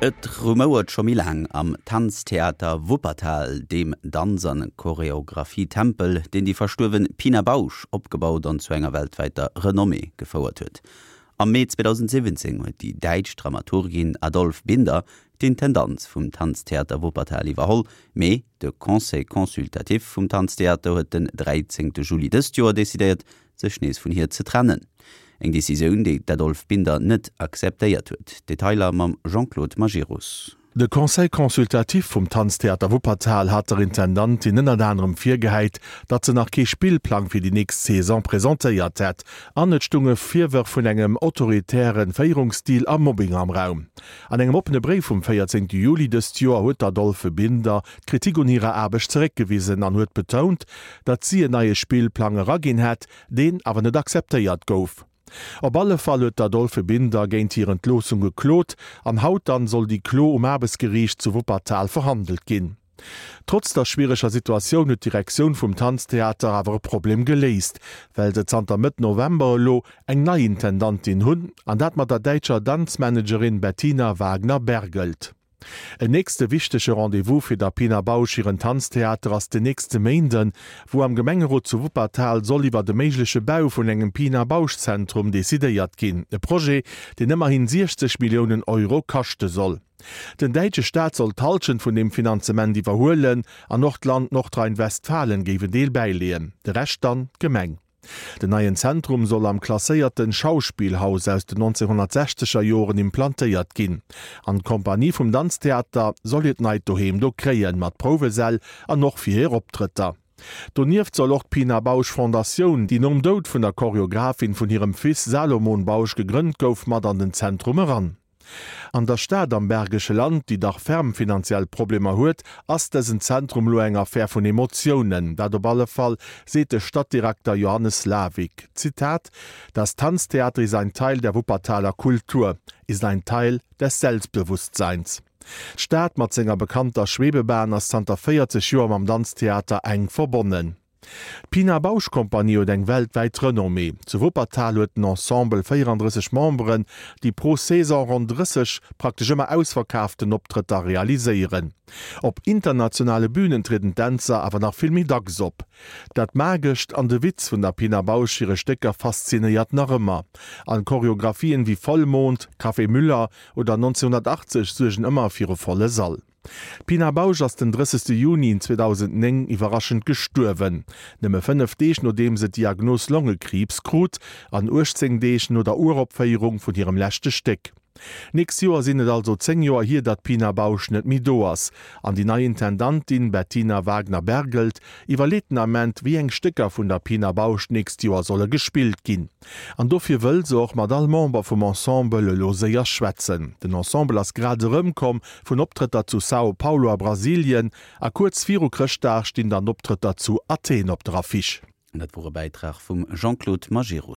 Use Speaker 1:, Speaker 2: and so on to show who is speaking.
Speaker 1: Et rumauert schon mil lang am Tanztheater Wuppertal, dem Dansern Choreografie-Tempel, den die verstorben Pina Bausch abgebaut und zu einer weltweiter Renommee gefordert wird. Am Mai 2017 hat die deutsche Dramaturgin Adolf Binder die Intendanz vom Tanztheater Wuppertal überholt, aber der Conseil Consultatif vom Tanztheater hat den 13. Juli des Jahres dezidiert, sich nicht von hier zu trennen. Eng Decision, die Adolf Binder nicht akzeptiert huet. Detailer mam Jean-Claude Magirus.
Speaker 2: De Conseil Consultativ vum Tanztheater Wuppertal hat der Intendant in ënner anderem firgeheit, dat ze nach kee Spielplan fir die nächste Saison präsentéiert hett, an net Stunge Vierwer vun engem autoritären Feierungsstil am Mobbing am Raum. An engem opene Brief vom 14. Juli des Jahr huet Adolf Binder Kritik un ihrer Arbeit zurückgewiesen an huet betont, dat sie e neue Spielplan ragin hett, den awer net akzeptiert gouf. Op alle Fall huet Adolf Binder géint hier Entlosung geklot, an Haut dann soll die Klo Erbesgericht zu Wuppertal verhandelt ginn. Trotz der schwieriger Situation huet die Direktion vum Tanztheater awer Problem geleist, weil de Zanter mit November lo eng neii Intendantin hunn, an dat mat der deitscher Tanzmanagerin Bettina Wagner Bergelt. E nächste wichtige Rendezvous fir der Pina Bausch ihren Tanztheater ass de nächste Mänden, wo am Gemengerot zu Wuppertal soll iwwer de méiglesche Bau vun engem Pina Bausch-Zentrum desideiert ginn. E Projekt, den immerhin 60 Millionen Euro kachte soll. Den deitsche Staat soll Talschen vun dem Finanzement iwwerhoelen, an Nordland Nordrhein-Westfalen gewen Deel beilehen, de Rest dann Gemeng. Den neuen Zentrum soll am klasséierten Schauspielhaus aus den 1960er Joren implantéiert ginn. An Kompanie vum Tanztheater soll et neit doheem do kreien mat Provesell an noch 4 Optritter. Doniert soll auch Pina Bausch Foundation, die nom Dod vun der Choreografin vun ihrem Fils Salomon Bausch gegrünnt gouf mat an den Zentrum heran. An der Stadt am Bergische Land, die dach ferm finanziell Probleme huet, ass dessen Zentrum lo eng Affaire vun Emotionen, dat op alle Fall seht der Stadtdirektor Johannes Slavik. Zitat: Das Tanztheater ist ein Teil der Wuppertaler Kultur, ist ein Teil des Selbstbewusstseins. Staat mat senger bekannter Schwebebahn as Santa 40 Joer am Tanztheater eng verbonnen. Pina Bausch Kompanie huet eng weltweit Renommee. Zu Wuppertal huet ein Ensemble 34 Memberen, die pro Saison rund 30 praktisch immer ausverkauften Optritter realiseieren. Op internationale Bühnen treten Tänzer aber nach viel Midags op. Dat Magischt an de Witz vun der Pina Bausch ihre Stecker fasziniert nach immer. An Choreografien wie Vollmond, Café Müller oder 1980 suchen immer für ihre volle Saal. Pina Bausch ass den 30. Juni 2009 überraschend gestorben. Nëmme 5 Deeg no dem se Diagnos Longekrebs krut, an 18 Deeg no der Uropfeierung vun ihrem lächte Steck. Nächst Joer sinnet also 10 Joer hier dat Pina Bausch net mi do ass. An die neue Intendantin Bettina Wagner Bergelt iwwerleten amment wie eng Stecker vun der Pina Bausch nächst Joer solle gespielt ginn. An dofir wëll se och mat all Member vum Ensemble loséier schwätzen. Den Ensemble ass grade Rëmkom vun Optritter zu Sao Paulo a Brasilien, a kurz 4 Krchtdag stinn dann Optritter zu Athen op der Affiche.
Speaker 1: Dat wurde Beitrag vum Jean-Claude Magirus.